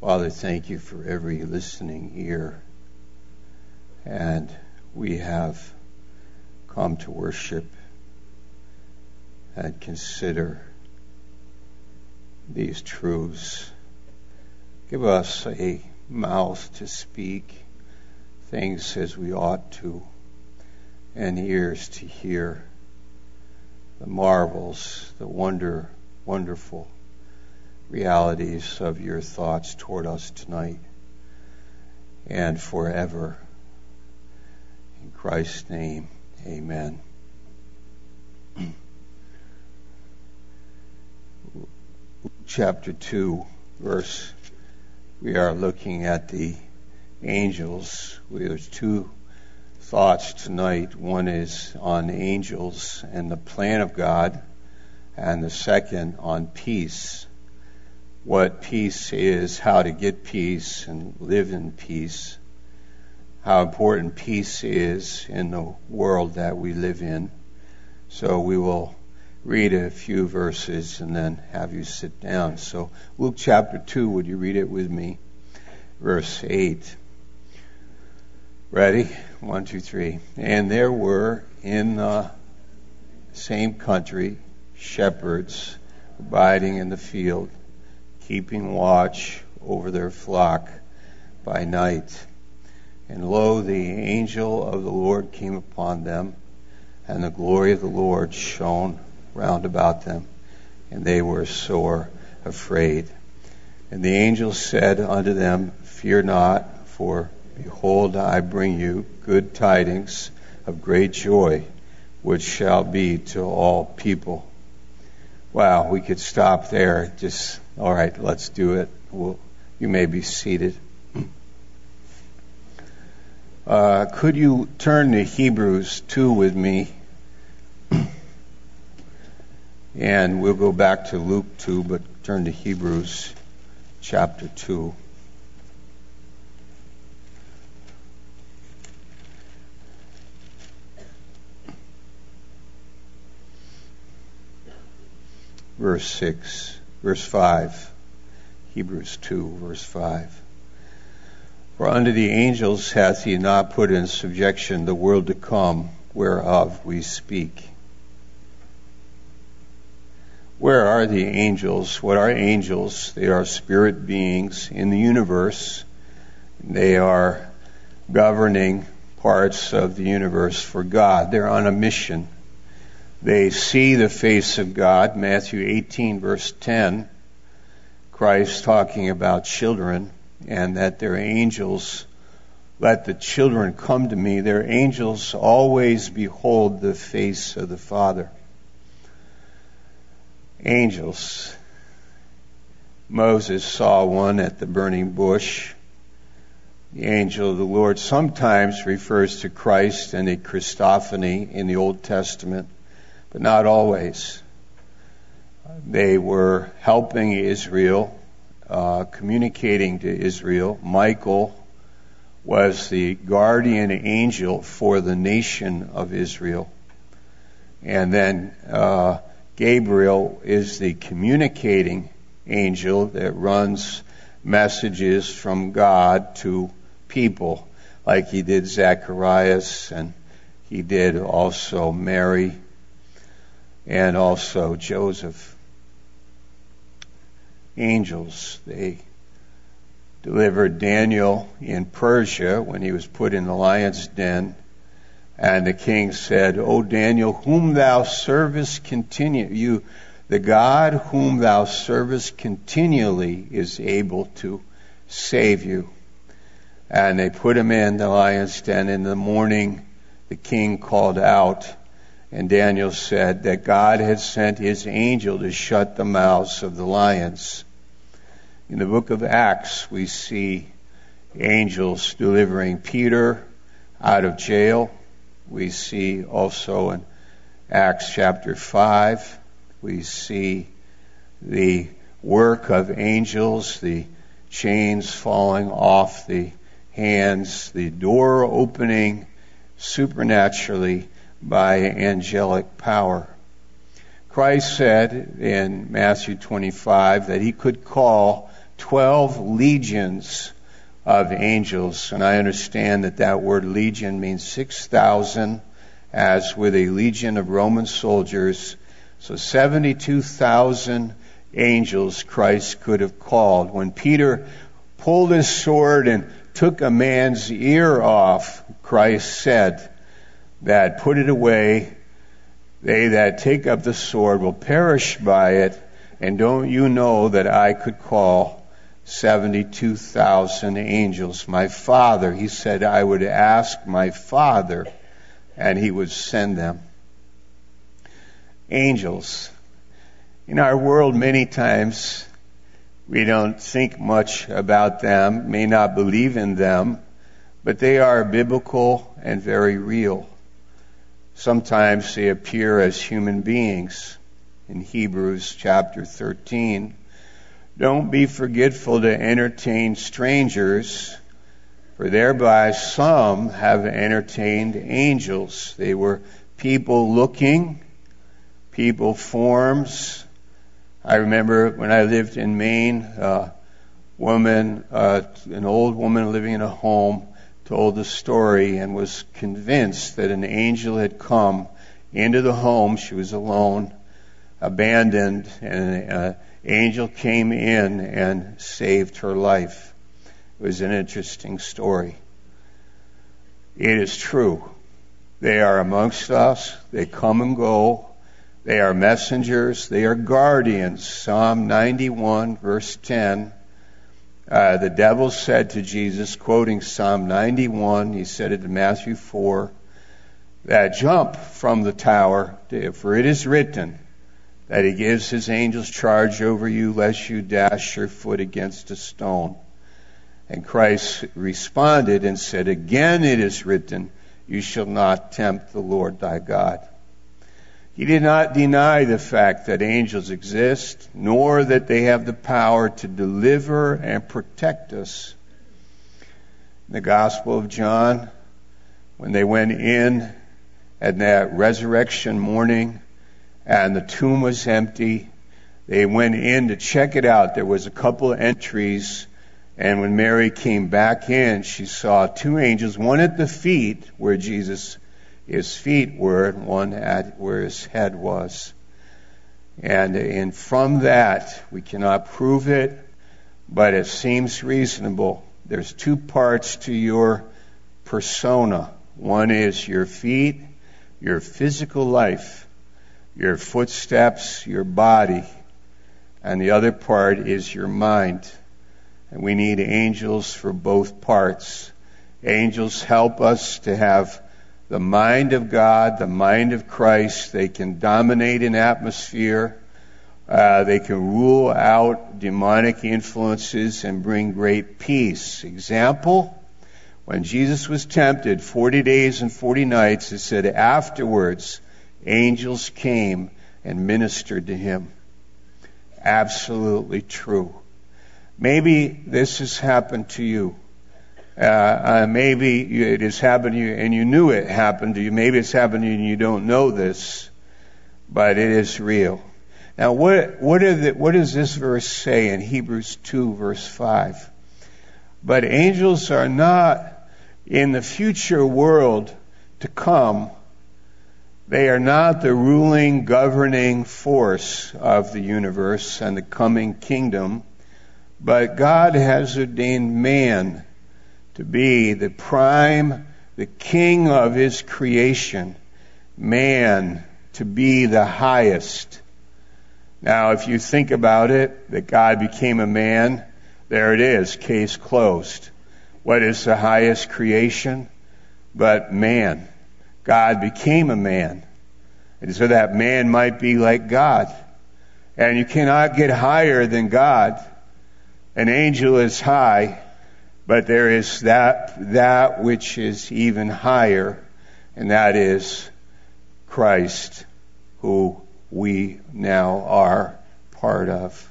Father, thank you for every listening ear. And we have come to worship and consider these truths. Give us a mouth to speak things as we ought to, and ears to hear the marvels, the wonderful realities of your thoughts toward us tonight and forever. In Christ's name, amen. Chapter 2, verse, we are looking at the angels. There's two thoughts tonight. One is on angels and the plan of God, and the second on peace. What peace is, how to get peace and live in peace, how important peace is in the world that we live in. So we will read a few verses and then have you sit down. So Luke chapter 2, would you read it with me? Verse 8. Ready? 1, 2, 3. And there were in the same country shepherds abiding in the field, keeping watch over their flock by night. And lo, the angel of the Lord came upon them, and the glory of the Lord shone round about them, and they were sore afraid. And the angel said unto them, Fear not, for behold, I bring you good tidings of great joy, which shall be to all people. Wow, we could stop there. All right, let's do it. You may be seated. Could you turn to Hebrews 2 with me? And we'll go back to Luke 2, but turn to Hebrews chapter 2. Verse 5. Hebrews 2, verse 5. For unto the angels hath he not put in subjection the world to come, whereof we speak. Where are the angels? What are angels? They are spirit beings in the universe. They are governing parts of the universe for God. They're on a mission. They see the face of God. Matthew 18, verse 10, Christ talking about children, and that their angels, let the children come to me. Their angels always behold the face of the Father. Angels. Moses saw one at the burning bush. The angel of the Lord sometimes refers to Christ in a Christophany in the Old Testament, but not always. They were helping Israel, communicating to Israel. Michael was the guardian angel for the nation of Israel. And then Gabriel is the communicating angel that runs messages from God to people, like he did Zacharias, and he did also Mary, and also Joseph. Angels, they delivered Daniel in Persia when he was put in the lion's den. And the king said, O Daniel, whom thou servest the God whom thou servest continually is able to save you. And they put him in the lion's den. In the morning, the king called out, and Daniel said that God had sent his angel to shut the mouths of the lions. In the book of Acts, we see angels delivering Peter out of jail. We see also in Acts chapter 5, we see the work of angels, the chains falling off the hands, the door opening supernaturally by angelic power. Christ said in Matthew 25 that he could call 12 legions of angels. And I understand that that word legion means 6,000, as with a legion of Roman soldiers. So 72,000 angels Christ could have called. When Peter pulled his sword and took a man's ear off, Christ said that, "Put it away. They that take up the sword will perish by it. And don't you know that I could call 72,000 angels? My Father," he said, "I would ask my Father, and he would send them." Angels. In our world, many times, we don't think much about them, may not believe in them, but they are biblical and very real. Sometimes they appear as human beings. In Hebrews chapter 13, "Don't be forgetful to entertain strangers, for thereby some have entertained angels." They were people looking, people forms. I remember when I lived in Maine, an old woman living in a home, told the story and was convinced that an angel had come into the home. She was alone, abandoned, and an angel came in and saved her life. It was an interesting story. It is true. They are amongst us. They come and go. They are messengers. They are guardians. Psalm 91, verse 10. The devil said to Jesus, quoting Psalm 91, he said it in Matthew 4, that, "Jump from the tower, for it is written that he gives his angels charge over you, lest you dash your foot against a stone." And Christ responded and said, "Again it is written, you shall not tempt the Lord thy God." He did not deny the fact that angels exist, nor that they have the power to deliver and protect us. In the Gospel of John, when they went in at that resurrection morning and the tomb was empty, they went in to check it out. There was a couple of entries, and when Mary came back in, she saw two angels, one at the feet where his feet were, and one at where his head was. And from that, we cannot prove it, but it seems reasonable. There's two parts to your persona. One is your feet, your physical life, your footsteps, your body. And the other part is your mind. And we need angels for both parts. Angels help us to have the mind of God, the mind of Christ. They can dominate an atmosphere. They can rule out demonic influences and bring great peace. Example, when Jesus was tempted 40 days and 40 nights, it said afterwards, angels came and ministered to him. Absolutely true. Maybe this has happened to you. Maybe it has happened to you and you knew it happened to you. Maybe it's happened to you and you don't know this, but it is real. Now, what does this verse say in Hebrews 2, verse 5? But angels are not in the future world to come. They are not the ruling, governing force of the universe and the coming kingdom, but God has ordained man to be the prime, the king of his creation, man to be the highest. Now, if you think about it, that God became a man, there it is, case closed. What is the highest creation but man? God became a man, and so that man might be like God. And you cannot get higher than God. An angel is high, but there is that which is even higher, and that is Christ, who we now are part of.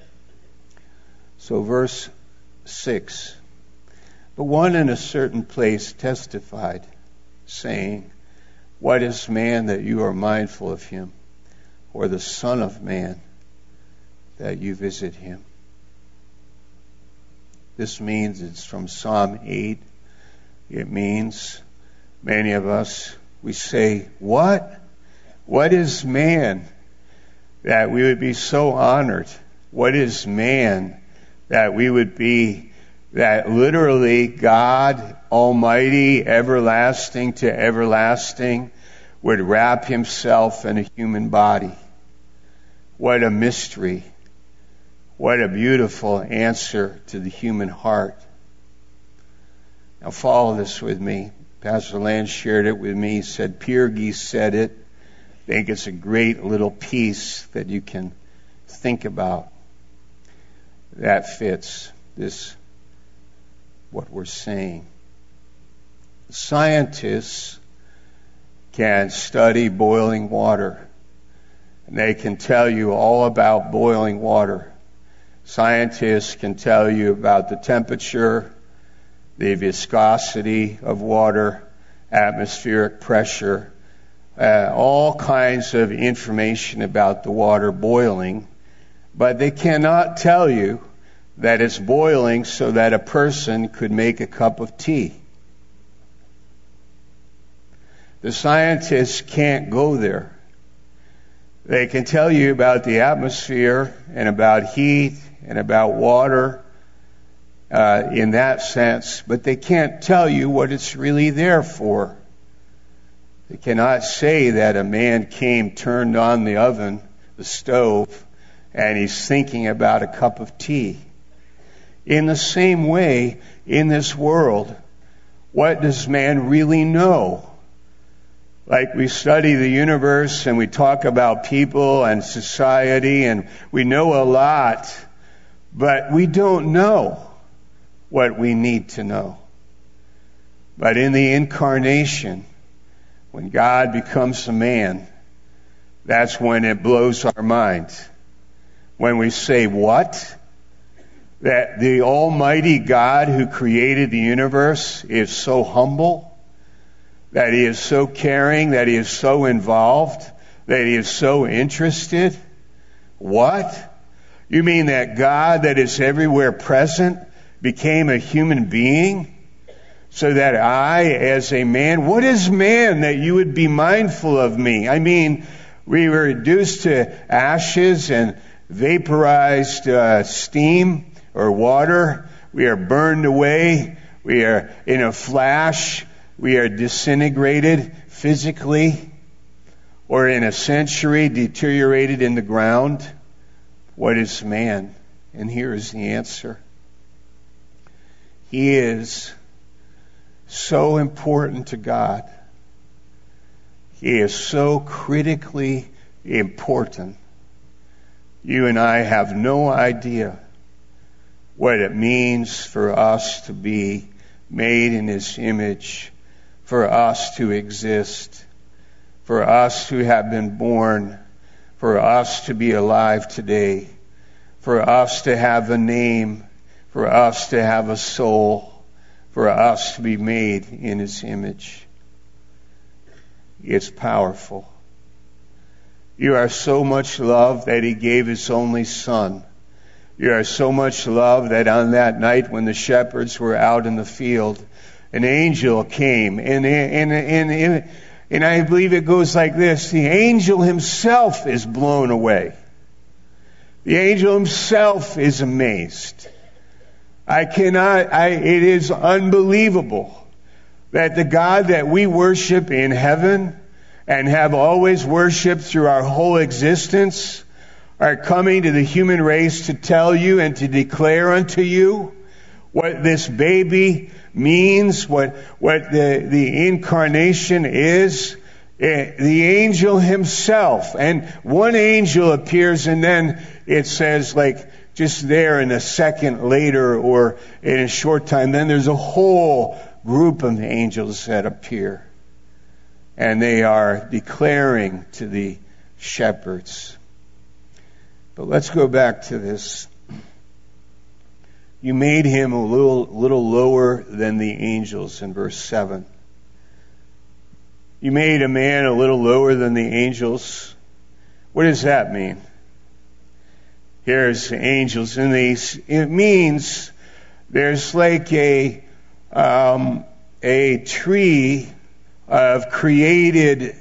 So verse 6, "But one in a certain place testified, saying, What is man that you are mindful of him, or the Son of Man that you visit him?" This means, it's from Psalm 8. It means, many of us, we say, what? What is man that we would be so honored? What is man that we would be, that literally God Almighty, everlasting to everlasting, would wrap himself in a human body? What a mystery. What a beautiful answer to the human heart. Now follow this with me. Pastor Lance shared it with me. He said, Pierre said it. I think it's a great little piece that you can think about that fits this, what we're saying. Scientists can study boiling water, and they can tell you all about boiling water. Scientists can tell you about the temperature, the viscosity of water, atmospheric pressure, all kinds of information about the water boiling, but they cannot tell you that it's boiling so that a person could make a cup of tea. The scientists can't go there. They can tell you about the atmosphere and about heat and about water in that sense, but they can't tell you what it's really there for. They cannot say that a man came, turned on the oven, the stove, and he's thinking about a cup of tea. In the same way, in this world, what does man really know? Like we study the universe and we talk about people and society and we know a lot, but we don't know what we need to know. But in the incarnation, when God becomes a man, that's when it blows our minds. When we say, what? That the Almighty God who created the universe is so humble, that He is so caring, that He is so involved, that He is so interested? What? You mean that God that is everywhere present became a human being? So that I, as a man, what is man that you would be mindful of me? I mean, we were reduced to ashes and vaporized steam or water. We are burned away. We are in a flash. We are disintegrated physically, or in a century deteriorated in the ground. What is man? And here is the answer. He is so important to God. He is so critically important. You and I have no idea what it means for us to be made in His image, for us to exist, for us to have been born, for us to be alive today, for us to have a name, for us to have a soul, for us to be made in His image. It's powerful. You are so much loved that He gave His only Son. You are so much loved that on that night when the shepherds were out in the field, an angel came, and I believe it goes like this: the angel himself is blown away. The angel himself is amazed. It is unbelievable that the God that we worship in heaven and have always worshiped through our whole existence are coming to the human race to tell you and to declare unto you what this baby means, what the incarnation is. The angel himself, and one angel appears, and then it says, like, just there in a second later or in a short time, then there's a whole group of angels that appear. And they are declaring to the shepherds. But let's go back to this. You made him a little lower than the angels in verse 7. You made a man a little lower than the angels. What does that mean? Here's the angels, and it means There's like a tree of created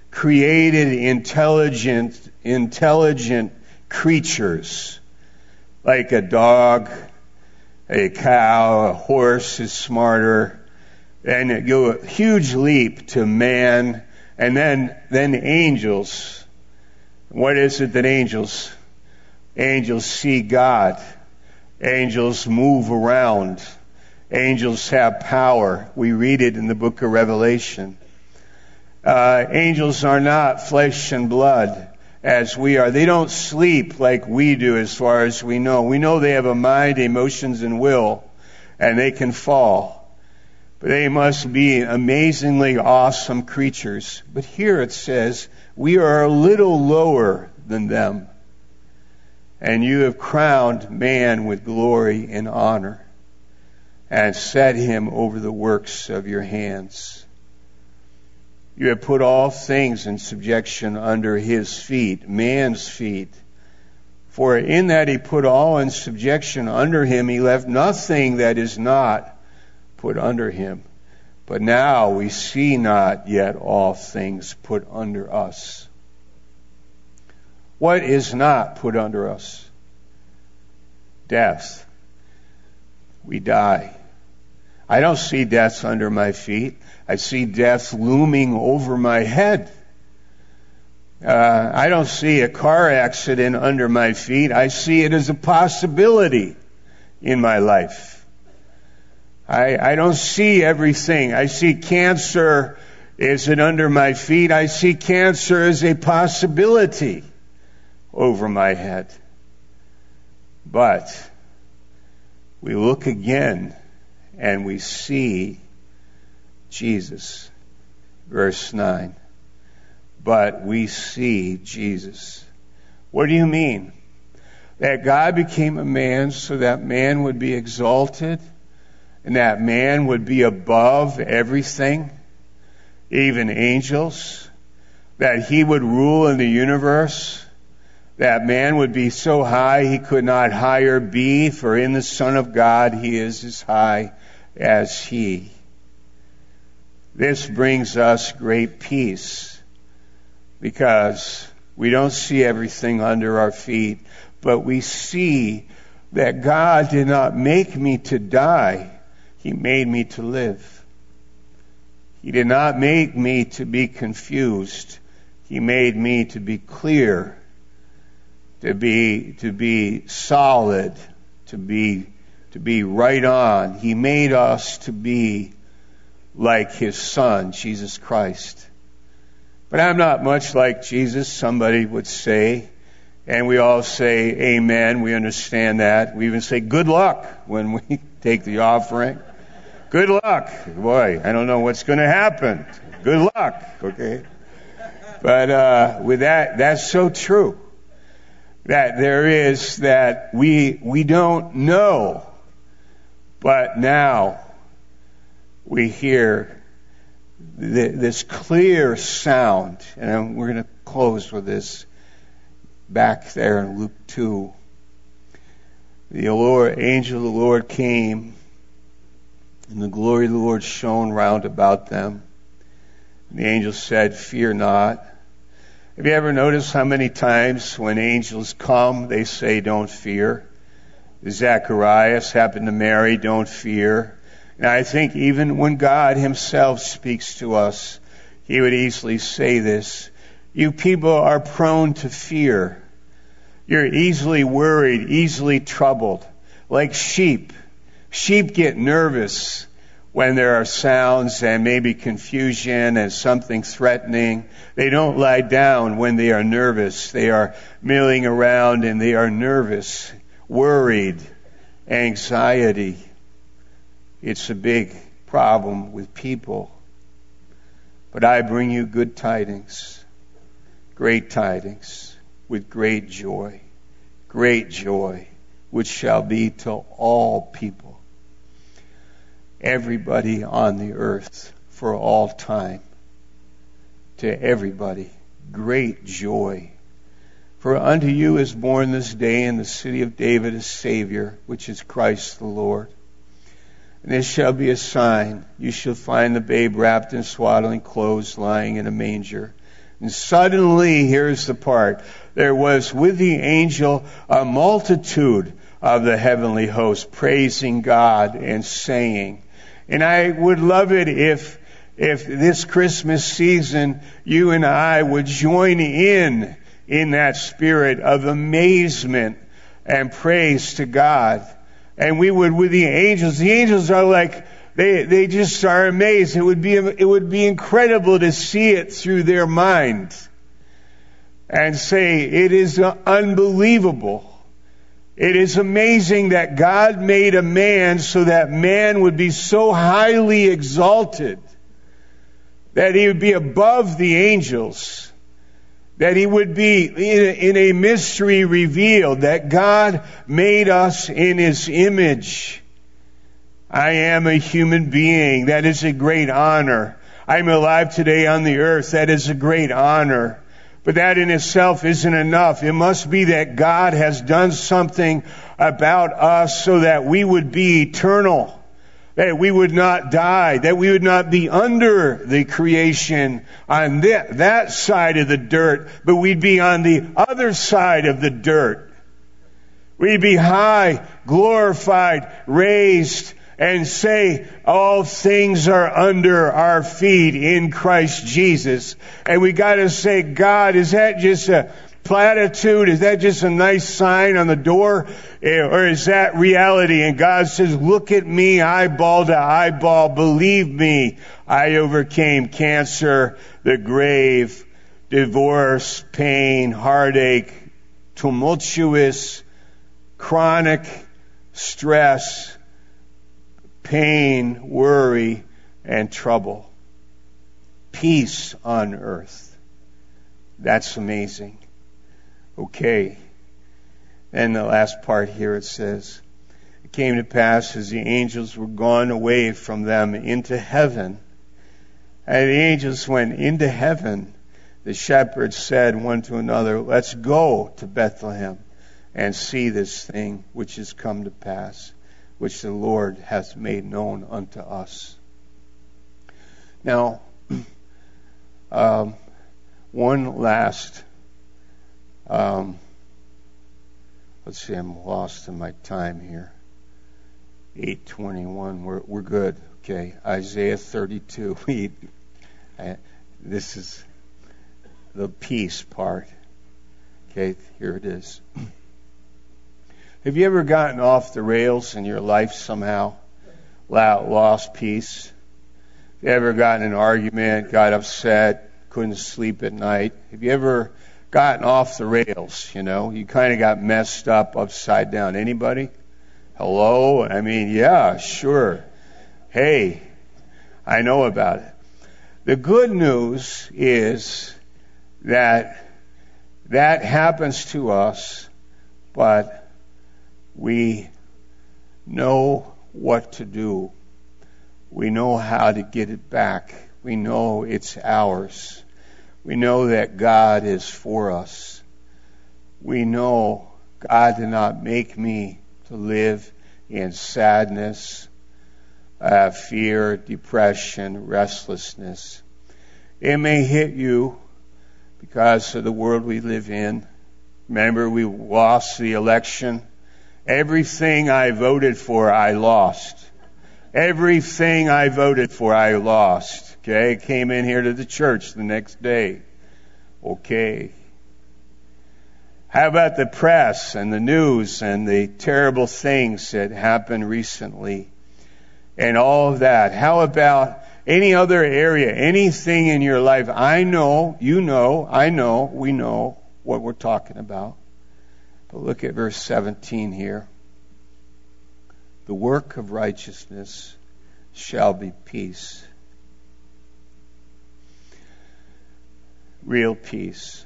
intelligent creatures, like a dog, a cow, a horse is smarter, and it go a huge leap to man, and then angels. What is it that angels see God? Angels move around. Angels have power. We read it in the book of Revelation. Angels are not flesh and blood as we are. They don't sleep like we do as far as we know. We know they have a mind, emotions, and will, and they can fall. But they must be amazingly awesome creatures. But here it says, we are a little lower than them. And you have crowned man with glory and honor, and set him over the works of your hands. You have put all things in subjection under his feet, man's feet. For in that he put all in subjection under him, he left nothing that is not put under him. But now we see not yet all things put under us. What is not put under us? Death. We die. I don't see death under my feet. I see death looming over my head. I don't see a car accident under my feet. I see it as a possibility in my life. I don't see everything. I see cancer. Is it under my feet? I see cancer as a possibility over my head. But we look again and we see Jesus. Verse 9. But we see Jesus. What do you mean? That God became a man so that man would be exalted and that man would be above everything, even angels, that he would rule in the universe, that man would be so high he could not higher be, for in the Son of God he is as high as he. This brings us great peace because we don't see everything under our feet, but we see that God did not make me to die. He made me to live. He did not make me to be confused. He made me to be clear, to be solid, to be right on. He made us to be like his Son, Jesus Christ. But I'm not much like Jesus, somebody would say. And we all say amen. We understand that. We even say good luck when we take the offering. Good luck. Boy, I don't know what's going to happen. Good luck. Okay. But with that's so true. That there is that we don't know. But now we hear this clear sound. And we're going to close with this back there in Luke 2. The angel of the Lord came, and the glory of the Lord shone round about them. And the angel said, "Fear not." Have you ever noticed how many times when angels come, they say, "Don't fear"? Zacharias happened to Mary, "Don't fear." And I think even when God himself speaks to us, he would easily say this. You people are prone to fear. You're easily worried, easily troubled, like sheep. Sheep get nervous when there are sounds and maybe confusion and something threatening. They don't lie down when they are nervous. They are milling around and they are nervous, worried, anxiety. It's a big problem with people. But I bring you good tidings, great tidings, with great joy, which shall be to all people, everybody on the earth, for all time. To everybody, great joy. For unto you is born this day in the city of David a Savior, which is Christ the Lord. And this shall be a sign. You shall find the babe wrapped in swaddling clothes, lying in a manger. And suddenly, here's the part, there was with the angel a multitude of the heavenly host praising God and saying. And I would love it if this Christmas season you and I would join in that spirit of amazement and praise to God. And we would with the angels are like, they just are amazed. It would be incredible to see it through their mind and say, it is unbelievable. It is amazing that God made a man so that man would be so highly exalted, that he would be above the angels, that he would be in a mystery revealed, that God made us in his image. I am a human being. That is a great honor. I'm alive today on the earth. That is a great honor. But that in itself isn't enough. It must be that God has done something about us so that we would be eternal, that we would not die, that we would not be under the creation on that side of the dirt, but we'd be on the other side of the dirt. We'd be high, glorified, raised, and say all things are under our feet in Christ Jesus. And we got to say, God, is that just a platitude? Is that just a nice sign on the door? Or is that reality? And God says, look at me eyeball to eyeball. Believe me, I overcame cancer, the grave, divorce, pain, heartache, tumultuous, chronic stress, pain, worry, and trouble. Peace on earth. That's amazing. Okay. And the last part here it says, it came to pass as the angels were gone away from them into heaven. And the angels went into heaven. The shepherds said one to another, let's go to Bethlehem and see this thing which has come to pass, which the Lord hath made known unto us. Now, one last, let's see, I'm lost in my time here. 8:21, we're good. Okay, Isaiah 32. This is the peace part. Okay, here it is. Have you ever gotten off the rails in your life somehow? Lost peace? Have you ever gotten in an argument, got upset, couldn't sleep at night? Have you ever gotten off the rails, you know? You kind of got messed up, upside down. Anybody? Hello? I mean, yeah, sure. Hey, I know about it. The good news is that happens to us, but we know what to do. We know how to get it back. We know it's ours. We know that God is for us. We know God did not make me to live in sadness, fear, depression, restlessness. It may hit you because of the world we live in. Remember, we lost the election. Everything I voted for, I lost. Everything I voted for, I lost. Okay, came in here to the church the next day. Okay. How about the press and the news and the terrible things that happened recently and all of that? How about any other area, anything in your life? I know, you know, I know, we know what we're talking about. But look at verse 17 here. The work of righteousness shall be peace. Real peace.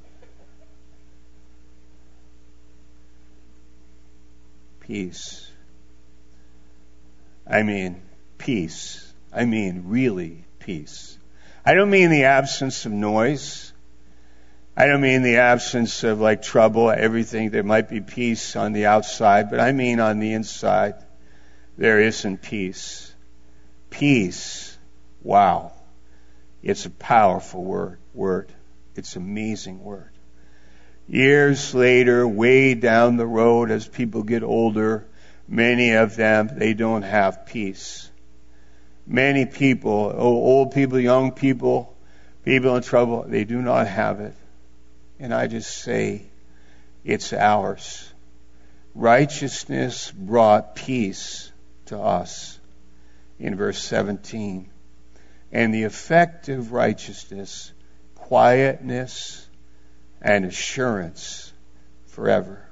Peace. I mean, peace. I mean, really peace. I don't mean the absence of noise. I don't mean the absence of like trouble, everything. There might be peace on the outside, but I mean on the inside. there isn't peace. Peace, wow. It's a powerful word. It's an amazing word. Years later, way down the road, as people get older, many of them, they don't have peace. Many people, old people, young people, people in trouble, they do not have it. And I just say, it's ours. Righteousness brought peace to us in verse 17. And the effect of righteousness, quietness and assurance forever.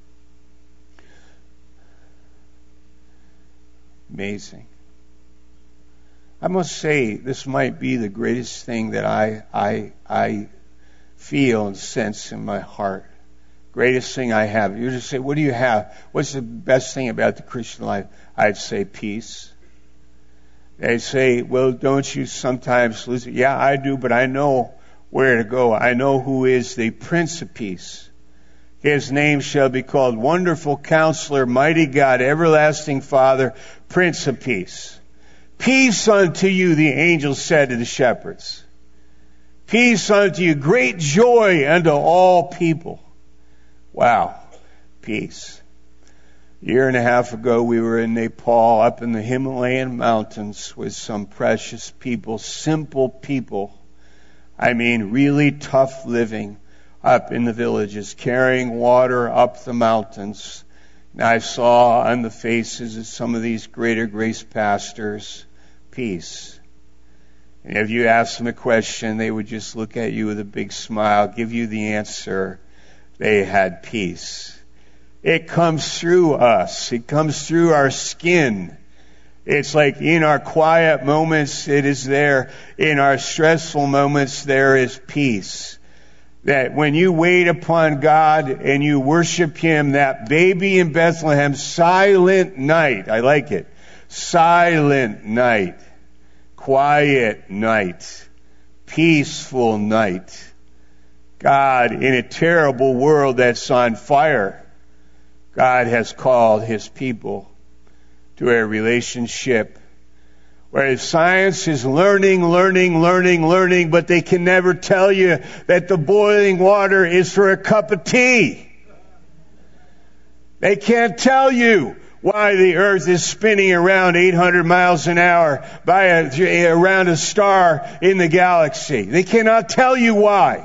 Amazing. I must say, this might be the greatest thing that I feel and sense in my heart. Greatest thing I have. You just say, what do you have? What's the best thing about the Christian life? I'd say peace. They say, well, don't you sometimes lose it? Yeah, I do, but I know where to go. I know who is the Prince of Peace. His name shall be called Wonderful Counselor, Mighty God, Everlasting Father, Prince of Peace. Peace unto you, the angel said to the shepherds. Peace unto you, great joy unto all people. Wow, peace. A year and a half ago, we were in Nepal, up in the Himalayan mountains with some precious people, simple people. I mean, really tough living up in the villages, carrying water up the mountains. And I saw on the faces of some of these Greater Grace pastors, peace. And if you ask them a question, they would just look at you with a big smile, give you the answer. They had peace. It comes through us. It comes through our skin. It's like in our quiet moments, it is there. In our stressful moments, there is peace. That when you wait upon God and you worship Him, that baby in Bethlehem, silent night. I like it. Silent night. Quiet night. Peaceful night. God, in a terrible world that's on fire, God has called His people to a relationship where science is learning, but they can never tell you that the boiling water is for a cup of tea. They can't tell you why the earth is spinning around 800 miles an hour around a star in the galaxy. They cannot tell you why.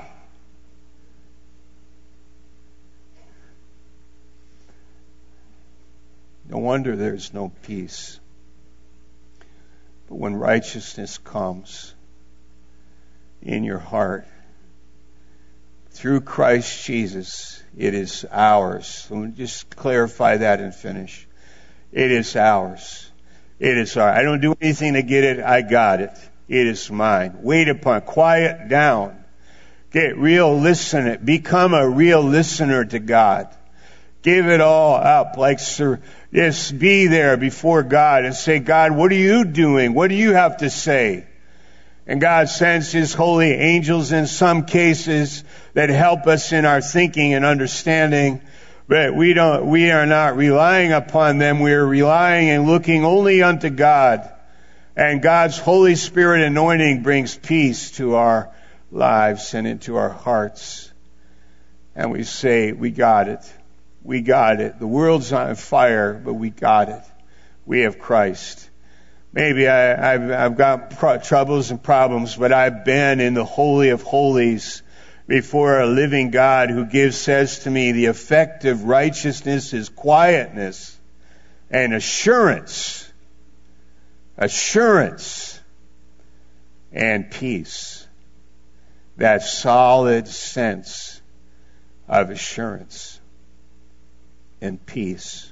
No wonder there's no peace. But when righteousness comes in your heart, through Christ Jesus, it is ours. Let me just clarify that and finish. It is ours. It is ours. I don't do anything to get it. I got it. It is mine. Wait upon it. Quiet down. Get real, listen it. Become a real listener to God. Give it all up. Just be there before God and say, God, what are you doing? What do you have to say? And God sends His holy angels in some cases that help us in our thinking and understanding. But we are not relying upon them. We are relying and looking only unto God. And God's Holy Spirit anointing brings peace to our lives and into our hearts. And we say, we got it. We got it. The world's on fire, but we got it. We have Christ. Maybe I've got troubles and problems, but I've been in the Holy of Holies before a living God who says to me, the effect of righteousness is quietness and assurance. Assurance and peace. That solid sense of assurance and peace.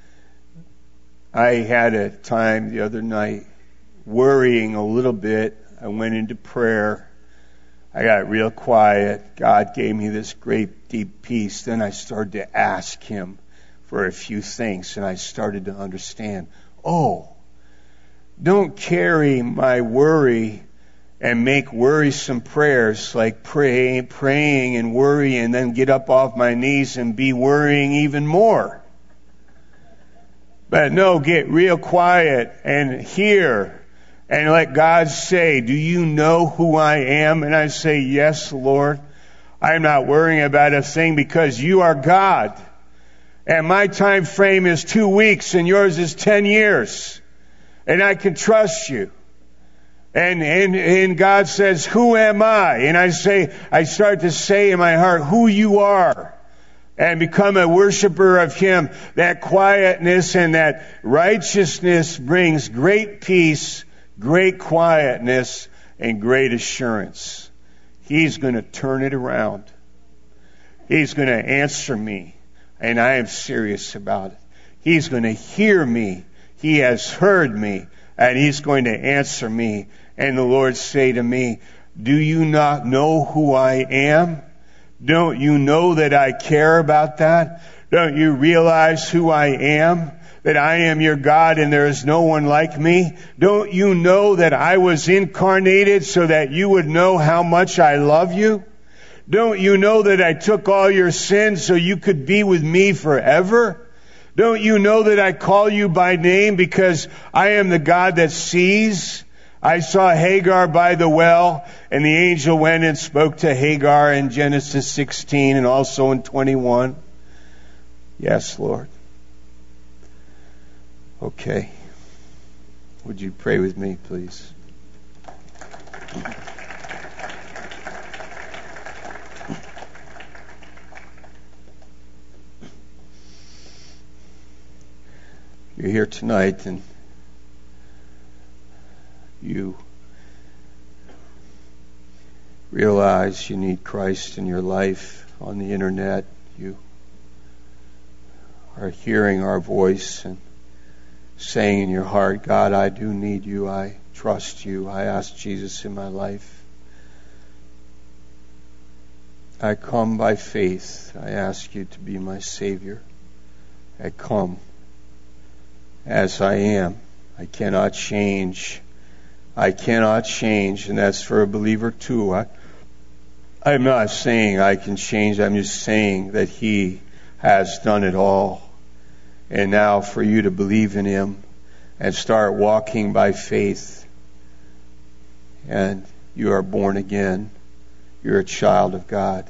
I had a time the other night worrying a little bit. I went into prayer. I got real quiet. God gave me this great deep peace. Then I started to ask Him for a few things, and I started to understand, don't carry my worry and make worrisome prayers like praying and worry and then get up off my knees and be worrying even more. But no, get real quiet and hear and let God say, do you know who I am? And I say, yes, Lord. I'm not worrying about a thing because you are God. And my time frame is 2 weeks and yours is 10 years. And I can trust you. And God says, who am I? And I start to say in my heart who you are. And become a worshiper of Him. That quietness and that righteousness brings great peace, great quietness, and great assurance. He's going to turn it around. He's going to answer me. And I am serious about it. He's going to hear me. He has heard me. And He's going to answer me. And the Lord say to me, do you not know who I am? Don't you know that I care about that? Don't you realize who I am? That I am your God and there is no one like me? Don't you know that I was incarnated so that you would know how much I love you? Don't you know that I took all your sins so you could be with me forever? Don't you know that I call you by name because I am the God that sees? I saw Hagar by the well, and the angel went and spoke to Hagar in Genesis 16 and also in 21. Yes, Lord. Okay. Would you pray with me, please? You're here tonight and you realize you need Christ in your life on the internet. You are hearing our voice and saying in your heart, God, I do need you. I trust you. I ask Jesus in my life. I come by faith. I ask you to be my Savior. I come as I am. I cannot change. I cannot change, and that's for a believer too. I'm not saying I can change. I'm just saying that He has done it all. And now for you to believe in Him and start walking by faith. And you are born again. You're a child of God.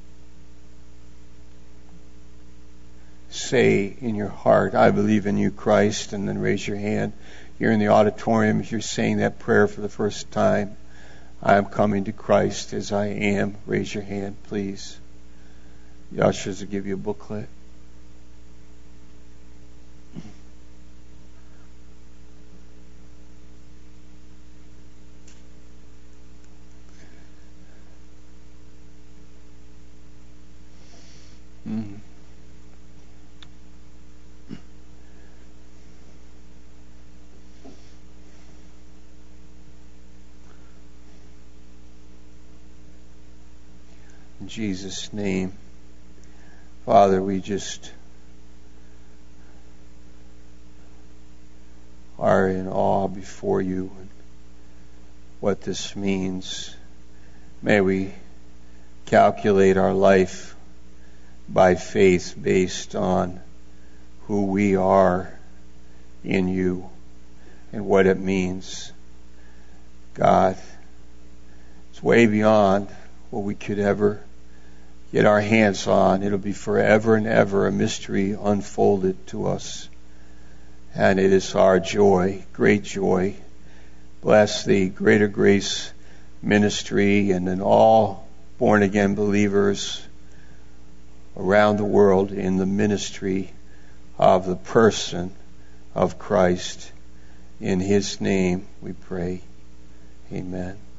Say in your heart, I believe in you, Christ, and then raise your hand. You're in the auditorium. If you're saying that prayer for the first time, I am coming to Christ as I am. Raise your hand, please. The ushers will give you a booklet. In Jesus' name, Father, we just are in awe before you and what this means. May we calculate our life by faith based on who we are in you and what it means. God, it's way beyond what we could ever get our hands on. It'll be forever and ever a mystery unfolded to us. And it is our joy, great joy. Bless the Greater Grace Ministry and then all born-again believers around the world in the ministry of the person of Christ. In His name we pray. Amen.